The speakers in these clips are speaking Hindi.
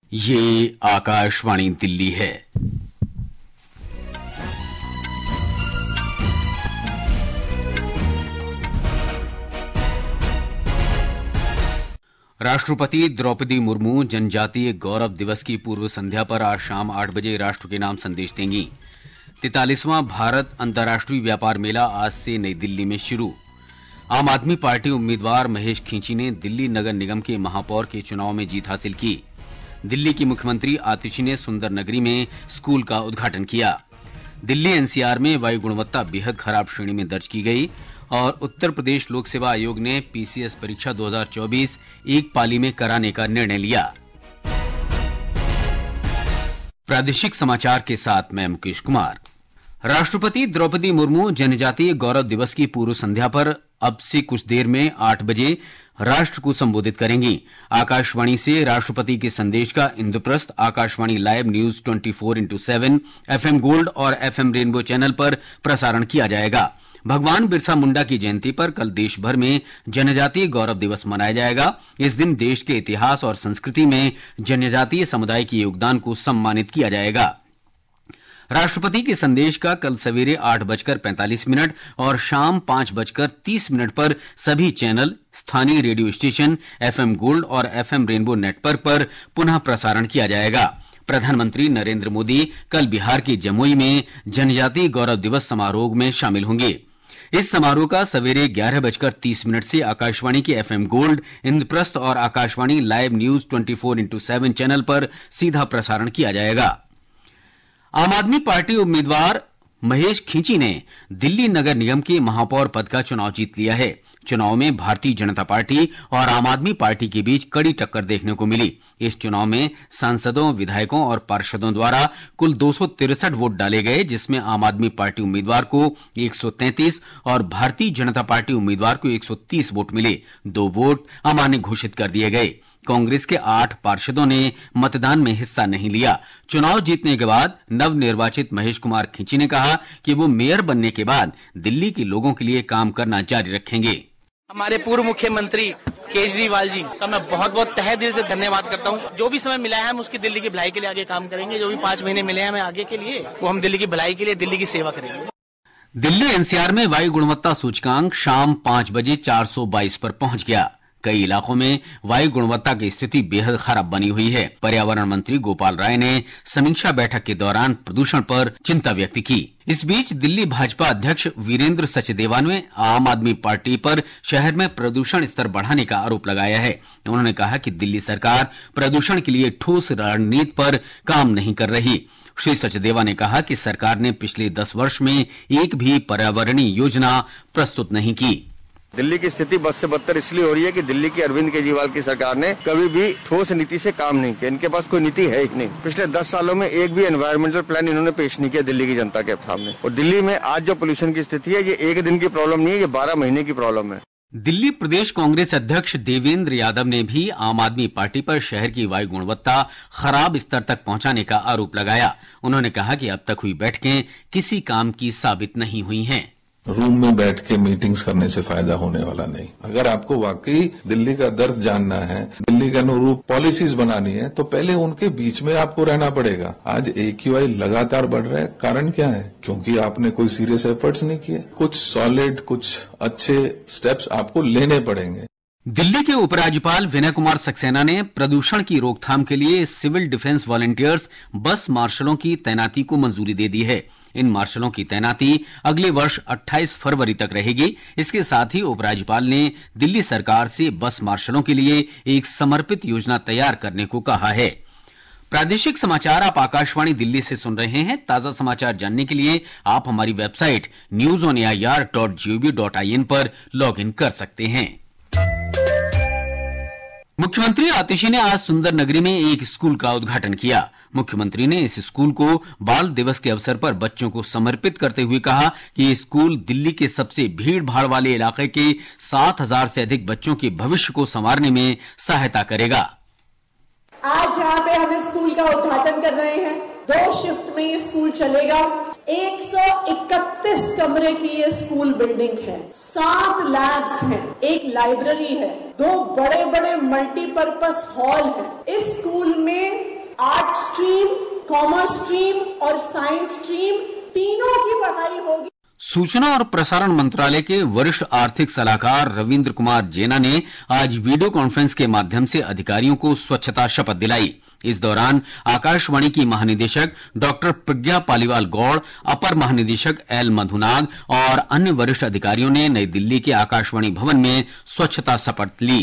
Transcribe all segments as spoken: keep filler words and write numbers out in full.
ये आकाशवाणी दिल्ली है। राष्ट्रपति द्रौपदी मुर्मू जनजातीय गौरव दिवस की पूर्व संध्या पर आज शाम आठ बजे राष्ट्र के नाम संदेश देंगी। तैंतालीसवां भारत अंतर्राष्ट्रीय व्यापार मेला आज से नई दिल्ली में शुरू। आम आदमी पार्टी उम्मीदवार महेश खींची ने दिल्ली नगर निगम के महापौर के चुनाव में जीत हासिल की। दिल्ली की मुख्यमंत्री आतिशी ने सुंदर नगरी में स्कूल का उद्घाटन किया। दिल्ली एनसीआर में वायु गुणवत्ता बेहद खराब श्रेणी में दर्ज की गई और उत्तर प्रदेश लोक सेवा आयोग ने पीसीएस परीक्षा दो हज़ार चौबीस एक पाली में कराने का निर्णय लिया। प्रादेशिक समाचार के साथ मैं मुकेश कुमार। राष्ट्रपति द्रौपदी मुर्मू जनजातीय गौरव दिवस की पूर्व संध्या पर अब से कुछ देर में आठ बजे राष्ट्र को संबोधित करेंगी। आकाशवाणी से राष्ट्रपति के संदेश का इंद्रप्रस्थ आकाशवाणी लाइव न्यूज चौबीस इंटू सात, एफएम गोल्ड और एफएम रेनबो चैनल पर प्रसारण किया जाएगा। भगवान बिरसा मुंडा की जयंती पर कल देश भर में जनजातीय गौरव दिवस मनाया जाएगा। इस दिन देश के इतिहास और संस्कृति में जनजातीय समुदाय के योगदान को सम्मानित किया जाएगा। राष्ट्रपति के संदेश का कल सवेरे आठ बजकर पैंतालीस मिनट और शाम पांच बजकर तीस मिनट पर सभी चैनल, स्थानीय रेडियो स्टेशन, एफएम गोल्ड और एफएम रेनबो नेटवर्क पर पुनः प्रसारण किया जाएगा। प्रधानमंत्री नरेंद्र मोदी कल बिहार के जमुई में जनजातीय गौरव दिवस समारोह में शामिल होंगे। इस समारोह का सवेरे ग्यारह बजकर तीस मिनट से आकाशवाणी के एफएम गोल्ड, इंद्रप्रस्थ और आकाशवाणी लाइव न्यूज चौबीस इंटू सात चैनल पर सीधा प्रसारण किया जाएगा। आम आदमी पार्टी उम्मीदवार महेश खींची ने दिल्ली नगर निगम के महापौर पद का चुनाव जीत लिया है। चुनाव में भारतीय जनता पार्टी और आम आदमी पार्टी के बीच कड़ी टक्कर देखने को मिली। इस चुनाव में सांसदों, विधायकों और पार्षदों द्वारा कुल दो सौ तिरसठ वोट डाले गए, जिसमें आम आदमी पार्टी उम्मीदवार को एक सौ तैंतीस और भारतीय जनता पार्टी उम्मीदवार को एक सौ तीस वोट मिले। दो वोट अमान्य घोषित कर दिए गए। कांग्रेस के आठ पार्षदों ने मतदान में हिस्सा नहीं लिया। चुनाव जीतने के बाद नवनिर्वाचित महेश कुमार खींची ने कहा कि वो मेयर बनने के बाद दिल्ली के लोगों के लिए काम करना जारी रखेंगे। हमारे पूर्व मुख्यमंत्री केजरीवाल जी का मैं बहुत बहुत तहे दिल से धन्यवाद करता हूँ। जो भी समय मिला है हम उसकी दिल्ली की भलाई के लिए आगे काम करेंगे। जो भी पांच महीने मिले हैं हमें आगे के लिए, वो हम दिल्ली की भलाई के लिए, दिल्ली की सेवा करेंगे। दिल्ली एनसीआर में वायु गुणवत्ता सूचकांक शाम पांच बजे चार सौ बाईस पर पहुंच गया। कई इलाकों में वायु गुणवत्ता की स्थिति बेहद खराब बनी हुई है। पर्यावरण मंत्री गोपाल राय ने समीक्षा बैठक के दौरान प्रदूषण पर चिंता व्यक्त की। इस बीच दिल्ली भाजपा अध्यक्ष वीरेंद्र सचदेवा ने आम आदमी पार्टी पर शहर में प्रदूषण स्तर बढ़ाने का आरोप लगाया है। उन्होंने कहा कि दिल्ली सरकार प्रदूषण के लिए ठोस रणनीति पर काम नहीं कर रही। श्री सचदेवा ने कहा कि सरकार ने पिछले दस वर्ष में एक भी पर्यावरणीय योजना प्रस्तुत नहीं की। दिल्ली की स्थिति बद से बदतर इसलिए हो रही है कि दिल्ली की अरविंद केजरीवाल की सरकार ने कभी भी ठोस नीति से काम नहीं किया। इनके पास कोई नीति है ही नहीं। पिछले दस सालों में एक भी एनवायरमेंटल प्लान इन्होंने पेश नहीं किया दिल्ली की जनता के सामने। और दिल्ली में आज जो पोल्यूशन की स्थिति है, ये एक दिन की प्रॉब्लम नहीं है, ये बारह महीने की प्रॉब्लम है। दिल्ली प्रदेश कांग्रेस अध्यक्ष देवेंद्र यादव ने भी आम आदमी पार्टी पर शहर की वायु गुणवत्ता खराब स्तर तक पहुंचाने का आरोप लगाया। उन्होंने कहा कि अब तक हुई बैठकें किसी काम की साबित नहीं हुई हैं। रूम में बैठ के मीटिंग्स करने से फायदा होने वाला नहीं। अगर आपको वाकई दिल्ली का दर्द जानना है, दिल्ली के अनुरूप पॉलिसीज बनानी है, तो पहले उनके बीच में आपको रहना पड़ेगा। आज एक्यूआई लगातार बढ़ रहा है। कारण क्या है? क्योंकि आपने कोई सीरियस एफर्ट्स नहीं किए। कुछ सॉलिड, कुछ अच्छे स्टेप्स आपको लेने पड़ेंगे। दिल्ली के उपराज्यपाल विनय कुमार सक्सेना ने प्रदूषण की रोकथाम के लिए सिविल डिफेंस वॉलंटियर्स बस मार्शलों की तैनाती को मंजूरी दे दी है। इन मार्शलों की तैनाती अगले वर्ष अट्ठाईस फरवरी तक रहेगी। इसके साथ ही उपराज्यपाल ने दिल्ली सरकार से बस मार्शलों के लिए एक समर्पित योजना तैयार करने को कहा है। प्रादेशिक समाचार आप आकाशवाणी दिल्ली से सुन रहे हैं। ताजा समाचार जानने के लिए आप हमारी website news on AIR dot G O V dot I N पर लॉग इन कर सकते हैं। मुख्यमंत्री आतिशी ने आज सुंदर नगरी में एक स्कूल का उद्घाटन किया। मुख्यमंत्री ने इस स्कूल को बाल दिवस के अवसर पर बच्चों को समर्पित करते हुए कहा कि ये स्कूल दिल्ली के सबसे भीड़ भाड़ वाले इलाके के सात हजार से अधिक बच्चों के भविष्य को संवारने में सहायता करेगा। आज यहाँ पे हम स्कूल का उद्घाटन कर रहे हैं। दो शिफ्ट में ये स्कूल चलेगा। एक सौ इकतीस कमरे की ये स्कूल बिल्डिंग है, सात लैब्स हैं, एक लाइब्रेरी है, दो बड़े बड़े मल्टीपर्पस हॉल हैं। इस स्कूल में कॉमर्स स्ट्रीम और साइंस स्ट्रीम तीनों की पढ़ाई होगी। सूचना और प्रसारण मंत्रालय के वरिष्ठ आर्थिक सलाहकार रविंद्र कुमार जेना ने आज वीडियो कॉन्फ्रेंस के माध्यम से अधिकारियों को स्वच्छता शपथ दिलाई। इस दौरान आकाशवाणी की महानिदेशक डॉक्टर प्रज्ञा पालीवाल गौड़, अपर महानिदेशक एल मधुनाग और अन्य वरिष्ठ अधिकारियों ने नई दिल्ली के आकाशवाणी भवन में स्वच्छता शपथ ली।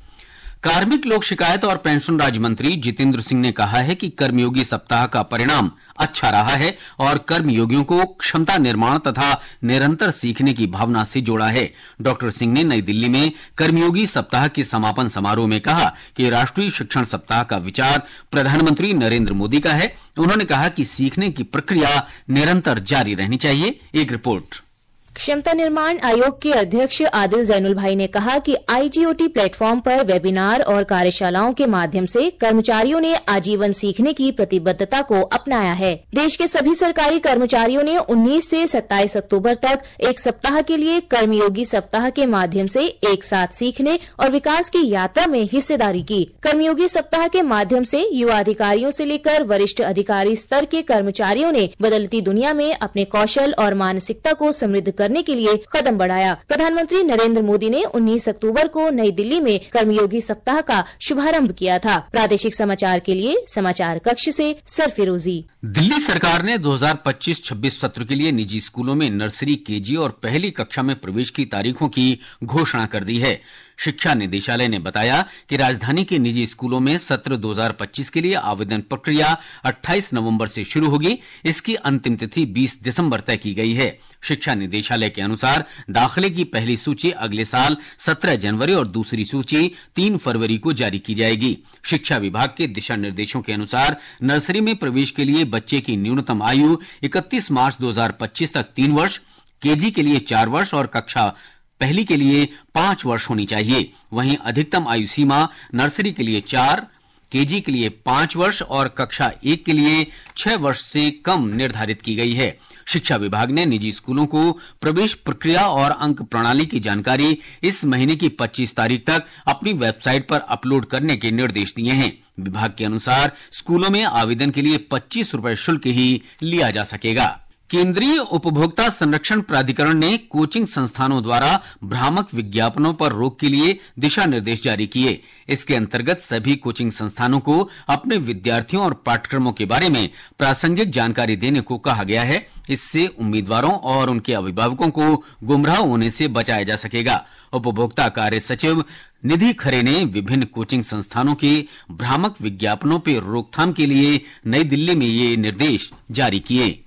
कार्मिक लोक शिकायत और पेंशन राज्य मंत्री जितेंद्र सिंह ने कहा है कि कर्मयोगी सप्ताह का परिणाम अच्छा रहा है और कर्मयोगियों को क्षमता निर्माण तथा निरंतर सीखने की भावना से जोड़ा है। डॉक्टर सिंह ने नई दिल्ली में कर्मयोगी सप्ताह के समापन समारोह में कहा कि राष्ट्रीय शिक्षण सप्ताह का विचार प्रधानमंत्री नरेंद्र मोदी का है। उन्होंने कहा कि सीखने की प्रक्रिया निरंतर जारी रहनी चाहिए। एक रिपोर्ट। क्षमता निर्माण आयोग के अध्यक्ष आदिल जैनुल भाई ने कहा कि आईजीओटी प्लेटफॉर्म पर वेबिनार और कार्यशालाओं के माध्यम से कर्मचारियों ने आजीवन सीखने की प्रतिबद्धता को अपनाया है। देश के सभी सरकारी कर्मचारियों ने उन्नीस से सत्ताईस अक्टूबर तक एक सप्ताह के लिए कर्मयोगी सप्ताह के माध्यम से एक साथ सीखने और विकास की यात्रा में हिस्सेदारी की। कर्मयोगी सप्ताह के माध्यम से युवा अधिकारियों से लेकर वरिष्ठ अधिकारी स्तर के कर्मचारियों ने बदलती दुनिया में अपने कौशल और मानसिकता को समृद्ध करने के लिए कदम बढ़ाया। प्रधानमंत्री नरेंद्र मोदी ने उन्नीस अक्टूबर को नई दिल्ली में कर्मयोगी सप्ताह का शुभारंभ किया था। प्रादेशिक समाचार के लिए समाचार कक्ष से सरफिरोजी। दिल्ली सरकार ने दो हज़ार पच्चीस छब्बीस सत्र के लिए निजी स्कूलों में नर्सरी, केजी और पहली कक्षा में प्रवेश की तारीखों की घोषणा कर दी है। शिक्षा निदेशालय ने बताया कि राजधानी के निजी स्कूलों में सत्र दो हज़ार पच्चीस के लिए आवेदन प्रक्रिया अट्ठाईस नवंबर से शुरू होगी। इसकी अंतिम तिथि बीस दिसंबर तय की गई है। शिक्षा निदेशालय के अनुसार दाखिले की पहली सूची अगले साल सत्रह जनवरी और दूसरी सूची तीन फरवरी को जारी की जाएगी। शिक्षा विभाग के दिशा निर्देशों के अनुसार नर्सरी में प्रवेश के लिए बच्चे की न्यूनतम आयु इकतीस मार्च दो हज़ार पच्चीस तक तीन वर्ष, केजी के लिए चार वर्ष और कक्षा पहली के लिए पांच वर्ष होनी चाहिए। वहीं अधिकतम आयु सीमा नर्सरी के लिए चार, केजी के लिए पांच वर्ष और कक्षा एक के लिए छह वर्ष से कम निर्धारित की गई है। शिक्षा विभाग ने निजी स्कूलों को प्रवेश प्रक्रिया और अंक प्रणाली की जानकारी इस महीने की पच्चीस तारीख तक अपनी वेबसाइट पर अपलोड करने के निर्देश दिए हैं। विभाग के अनुसार स्कूलों में आवेदन के लिए पच्चीस रुपए शुल्क ही लिया जा सकेगा। केंद्रीय उपभोक्ता संरक्षण प्राधिकरण ने कोचिंग संस्थानों द्वारा भ्रामक विज्ञापनों पर रोक के लिए दिशा निर्देश जारी किए। इसके अंतर्गत सभी कोचिंग संस्थानों को अपने विद्यार्थियों और पाठ्यक्रमों के बारे में प्रासंगिक जानकारी देने को कहा गया है। इससे उम्मीदवारों और उनके अभिभावकों को गुमराह होने से बचाया जा सकेगा। उपभोक्ता कार्य सचिव निधि खरे ने विभिन्न कोचिंग संस्थानों के भ्रामक विज्ञापनों पर रोकथाम के लिए नई दिल्ली में ये निर्देश जारी किए।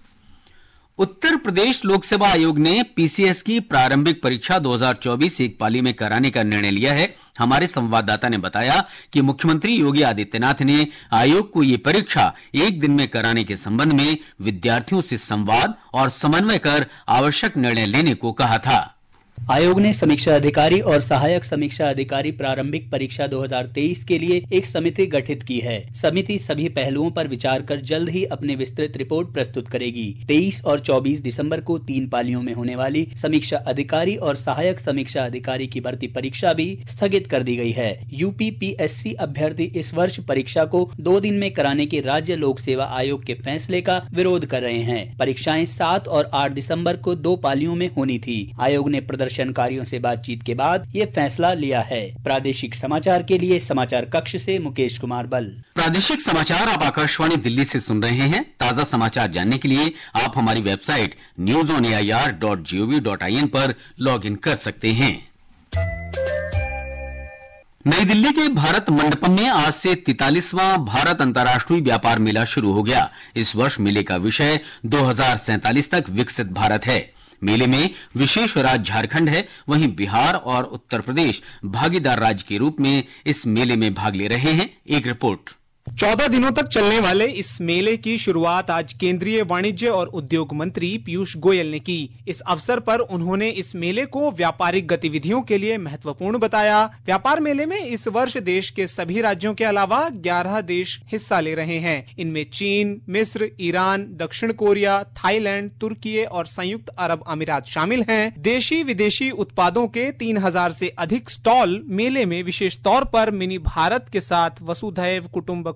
उत्तर प्रदेश लोक सेवा आयोग ने पीसीएस की प्रारंभिक परीक्षा दो हज़ार चौबीस एक पाली में कराने का निर्णय लिया है। हमारे संवाददाता ने बताया कि मुख्यमंत्री योगी आदित्यनाथ ने आयोग को ये परीक्षा एक दिन में कराने के संबंध में विद्यार्थियों से संवाद और समन्वय कर आवश्यक निर्णय लेने को कहा था। आयोग ने समीक्षा अधिकारी और सहायक समीक्षा अधिकारी प्रारंभिक परीक्षा दो हज़ार तेईस के लिए एक समिति गठित की है। समिति सभी पहलुओं पर विचार कर जल्द ही अपनी विस्तृत रिपोर्ट प्रस्तुत करेगी। तेईस और चौबीस दिसंबर को तीन पालियों में होने वाली समीक्षा अधिकारी और सहायक समीक्षा अधिकारी की भर्ती परीक्षा भी स्थगित कर दी गई है। यूपी पीएससी अभ्यर्थी इस वर्ष परीक्षा को दो दिन में कराने के राज्य लोक सेवा आयोग के फैसले का विरोध कर रहे हैं। परीक्षाएं सात और आठ दिसंबर को दो पालियों में होनी थी। आयोग ने प्रदर्शनकारियों से बातचीत के बाद ये फैसला लिया है। प्रादेशिक समाचार के लिए समाचार कक्ष से मुकेश कुमार बल। प्रादेशिक समाचार आप आकाशवाणी दिल्ली से सुन रहे हैं। ताजा समाचार जानने के लिए आप हमारी website news on A I R dot G O V dot I N पर लॉग इन कर सकते हैं। नई दिल्ली के भारत मंडपम में आज से तैंतालीसवां भारत अंतर्राष्ट्रीय व्यापार मेला शुरू हो गया। इस वर्ष मेले का विषय दो हज़ार सैंतालीस तक विकसित भारत है। मेले में विशेष राज्य झारखंड है, वहीं बिहार और उत्तर प्रदेश भागीदार राज्य के रूप में इस मेले में भाग ले रहे हैं। एक रिपोर्ट। चौदह दिनों तक चलने वाले इस मेले की शुरुआत आज केंद्रीय वाणिज्य और उद्योग मंत्री पीयूष गोयल ने की। इस अवसर पर उन्होंने इस मेले को व्यापारिक गतिविधियों के लिए महत्वपूर्ण बताया। व्यापार मेले में इस वर्ष देश के सभी राज्यों के अलावा ग्यारह देश हिस्सा ले रहे हैं। इनमें चीन, मिस्र, ईरान, दक्षिण कोरिया, थाईलैंड, तुर्की और संयुक्त अरब अमीरात शामिल हैं। देशी विदेशी उत्पादों के तीन हजार से अधिक स्टॉल मेले में विशेष तौर पर मिनी भारत के साथ वसुधैव कुटुंबकम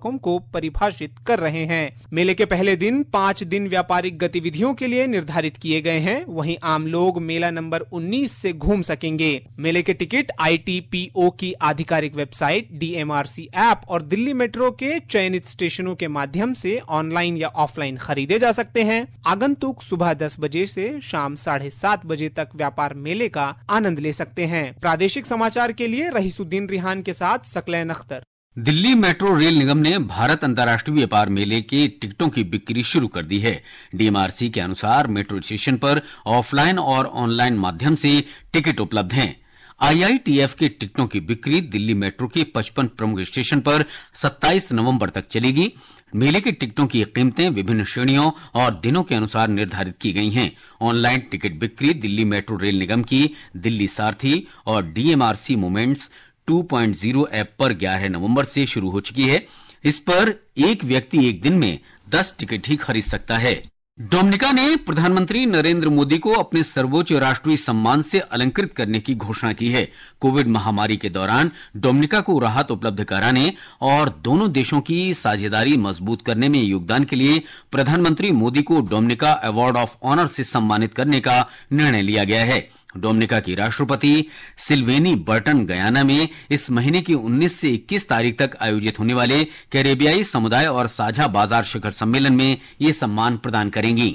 व्यवस्थापकों को परिभाषित कर रहे हैं। मेले के पहले दिन पाँच दिन व्यापारिक गतिविधियों के लिए निर्धारित किए गए हैं। वहीं आम लोग मेला नंबर उन्नीस से घूम सकेंगे। मेले के ticket I T P O की आधिकारिक website, D M R C app और दिल्ली मेट्रो के चयनित स्टेशनों के माध्यम से ऑनलाइन या ऑफलाइन खरीदे जा सकते हैं। आगंतुक सुबह दस बजे से शाम साढ़े सात बजे तक व्यापार मेले का आनंद ले सकते हैं। प्रादेशिक समाचार के लिए रहीसुद्दीन रिहान के साथ सकलैन अख्तर। दिल्ली मेट्रो रेल निगम ने भारत अंतर्राष्ट्रीय व्यापार मेले के टिकटों की बिक्री शुरू कर दी है। डी एम आर सी के अनुसार मेट्रो स्टेशन पर ऑफलाइन और ऑनलाइन माध्यम से टिकट उपलब्ध हैं। आई आई टी एफ के टिकटों की बिक्री दिल्ली मेट्रो के पचपन प्रमुख स्टेशन पर सत्ताईस नवंबर तक चलेगी। मेले के टिकटों की कीमतें विभिन्न श्रेणियों और दिनों के अनुसार निर्धारित की गई हैं। ऑनलाइन टिकट बिक्री दिल्ली मेट्रो रेल निगम की दिल्ली सारथी और D M R C moments two point zero app पर ग्यारह नवंबर से शुरू हो चुकी है। इस पर एक व्यक्ति एक दिन में दस टिकट ही खरीद सकता है। डोमिनिका ने प्रधानमंत्री नरेंद्र मोदी को अपने सर्वोच्च राष्ट्रीय सम्मान से अलंकृत करने की घोषणा की है। कोविड महामारी के दौरान डोमिनिका को राहत उपलब्ध कराने और दोनों देशों की साझेदारी मजबूत करने में योगदान के लिए प्रधानमंत्री मोदी को डोमिनिका अवार्ड ऑफ ऑनर से सम्मानित करने का निर्णय लिया गया है। डोमिनिका की राष्ट्रपति सिल्वेनी बर्टन गयाना में इस महीने की उन्नीस से इक्कीस तारीख तक आयोजित होने वाले कैरेबियाई समुदाय और साझा बाजार शिखर सम्मेलन में ये सम्मान प्रदान करेंगी।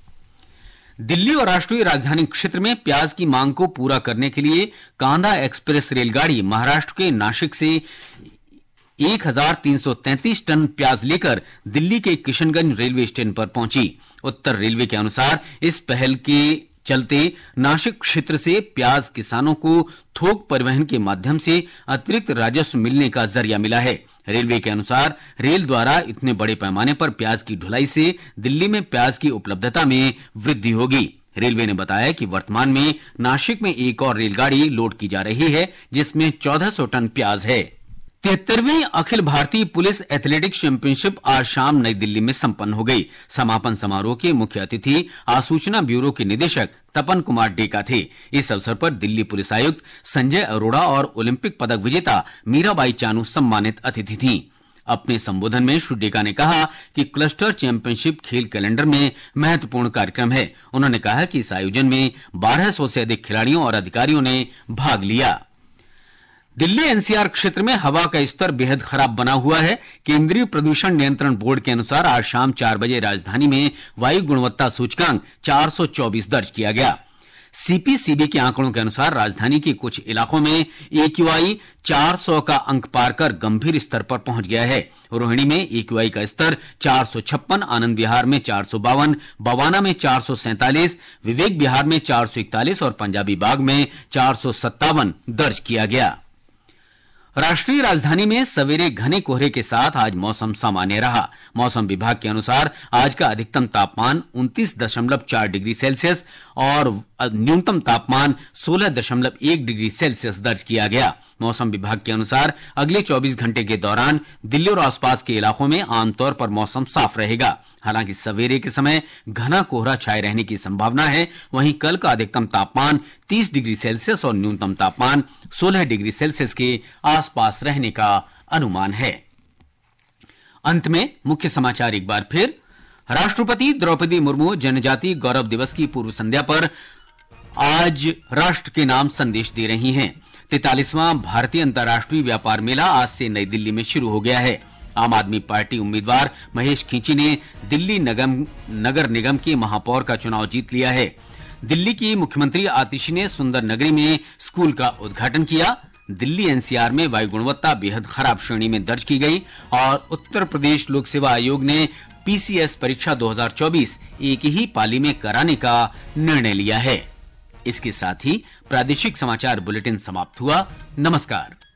दिल्ली और राष्ट्रीय राजधानी क्षेत्र में प्याज की मांग को पूरा करने के लिए कांदा एक्सप्रेस रेलगाड़ी महाराष्ट्र के नासिक से एक हजार तीन सौ तैंतीस टन प्याज लेकर दिल्ली के किशनगंज रेलवे स्टेशन पर पहुंची। उत्तर रेलवे के अनुसार इस पहल के चलते नासिक क्षेत्र से प्याज किसानों को थोक परिवहन के माध्यम से अतिरिक्त राजस्व मिलने का जरिया मिला है। रेलवे के अनुसार रेल द्वारा इतने बड़े पैमाने पर प्याज की ढुलाई से दिल्ली में प्याज की उपलब्धता में वृद्धि होगी। रेलवे ने बताया कि वर्तमान में नासिक में एक और रेलगाड़ी लोड की जा रही है जिसमें चौदह सौ टन प्याज है। तिहत्तरवीं Akhil Bharatiya police athletics championship आज शाम नई दिल्ली में संपन्न हो गई। समापन समारोह के मुख्य अतिथि आसूचना ब्यूरो के निदेशक तपन कुमार डेका थे। इस अवसर पर दिल्ली पुलिस आयुक्त संजय अरोड़ा और ओलंपिक पदक विजेता मीराबाई चानू सम्मानित अतिथि थीं। अपने संबोधन में श्री डेका ने कहा कि क्लस्टर चैंपियनशिप खेल कैलेंडर में महत्वपूर्ण कार्यक्रम है। उन्होंने कहा कि इस आयोजन में बारह सौ से अधिक खिलाड़ियों और अधिकारियों ने भाग लिया। दिल्ली एन सी आर क्षेत्र में हवा का स्तर बेहद खराब बना हुआ है। केंद्रीय प्रदूषण नियंत्रण बोर्ड के अनुसार आज शाम चार बजे राजधानी में वायु गुणवत्ता सूचकांक चार सौ चौबीस दर्ज किया गया। सी पी सी बी के आंकड़ों के अनुसार राजधानी के कुछ इलाकों में ए क्यू आई चार सौ का अंक पार कर गंभीर स्तर पर पहुंच गया है। रोहिणी में ए क्यू आई का स्तर चार सौ छप्पन, आनंद विहार में चार सौ बावन, बवाना में चार सौ सैंतालीस, विवेक विहार में चार सौ इकतालीस और पंजाबी बाग में चार सौ सत्तावन दर्ज किया गया। राष्ट्रीय राजधानी में सवेरे घने कोहरे के साथ आज मौसम सामान्य रहा। मौसम विभाग के अनुसार आज का अधिकतम तापमान उनतीस दशमलव चार डिग्री सेल्सियस और न्यूनतम तापमान सोलह दशमलव एक डिग्री सेल्सियस दर्ज किया गया। मौसम विभाग के अनुसार अगले चौबीस घंटे के दौरान दिल्ली और आसपास के इलाकों में आमतौर पर मौसम साफ रहेगा। हालांकि सवेरे के समय घना कोहरा छाए रहने की संभावना है। वहीं कल का अधिकतम तापमान तीस डिग्री सेल्सियस और न्यूनतम तापमान सोलह डिग्री सेल्सियस के आसपास रहने का अनुमान है। अंत में मुख्य समाचार एक बार फिर। राष्ट्रपति द्रौपदी मुर्मू जनजातीय गौरव दिवस की पूर्व संध्या पर आज राष्ट्र के नाम संदेश दे रही हैं। तैंतालीसवां भारतीय अंतर्राष्ट्रीय व्यापार मेला आज से नई दिल्ली में शुरू हो गया है। आम आदमी पार्टी उम्मीदवार महेश खींची ने दिल्ली नगम, नगर निगम के महापौर का चुनाव जीत लिया है। दिल्ली की मुख्यमंत्री आतिशी ने सुंदर नगरी में स्कूल का उद्घाटन किया। दिल्ली एन सी आर में वायु गुणवत्ता बेहद खराब श्रेणी में दर्ज की गई और उत्तर प्रदेश लोक सेवा आयोग ने पी सी एस परीक्षा दो हज़ार चौबीस एक ही पाली में कराने का निर्णय लिया है। इसके साथ ही प्रादेशिक समाचार बुलेटिन समाप्त हुआ। नमस्कार।